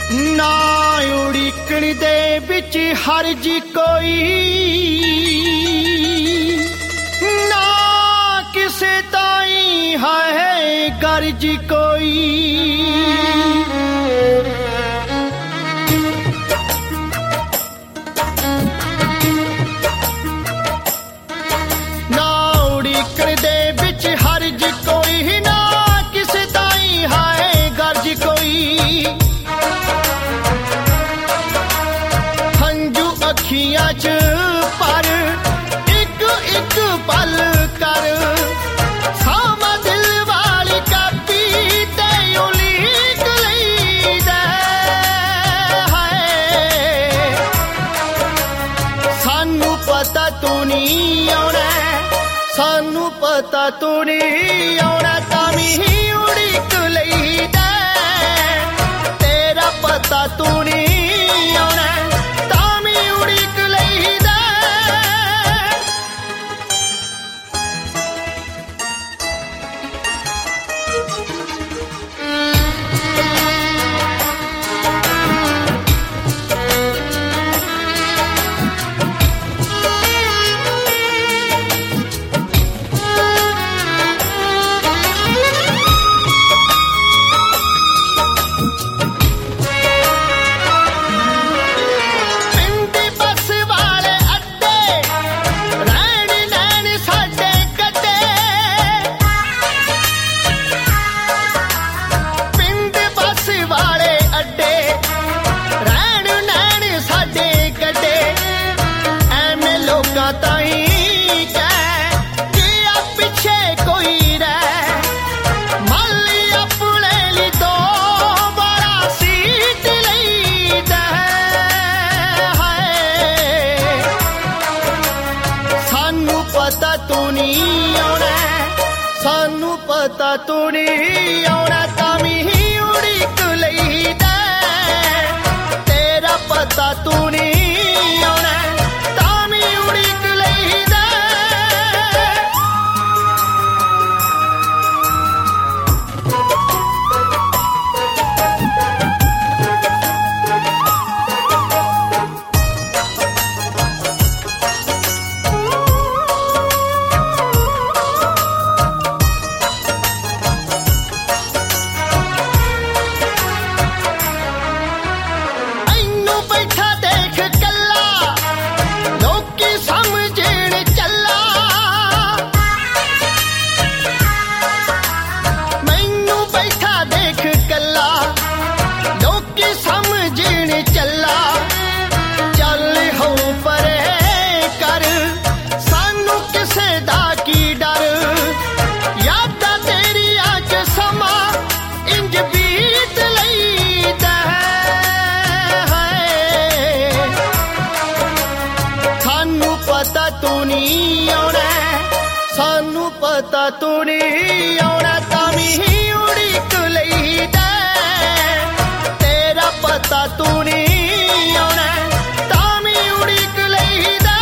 ना उड़ीकण दे विच हरज कोई, ना किसे ताई है गरज कोई। ना उड़ीकण दे विच हरज कोई, ना किसे ताई है गरज कोई। अखियां च पर एक एक पल कर, सामा दिल वाली कापी ते उलीक लईदा है। सानू पता तू नहीं आउणा, सानू पता तू नहीं आउणा, तावी उड़ीक लईदा। तेरा पता तू नहीं आउणा, सानू पता तू नहीं आउणा, तावी उड़ीक लईदा। तेरा पता तू नहीं आउणा, तावी उड़ीक लईदा। सानू पता तू नहीं आउणा, तावी उड़ीक लईदा। तेरा पता तू नहीं आउणा, तावी उड़ीक लईदा।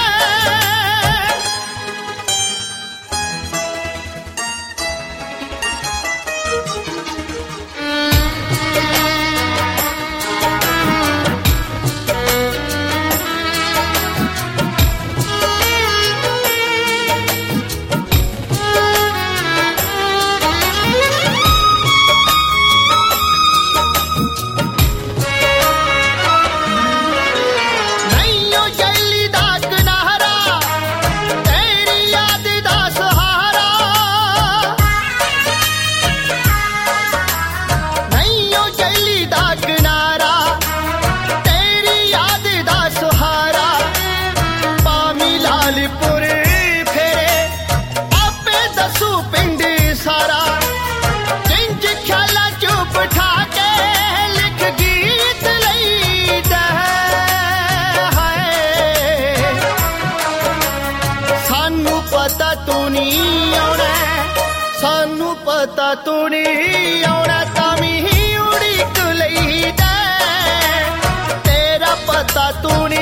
सानू पता तू नहीं आउणा, तावी उड़ीक लईदा। तेरा पता तू नहीं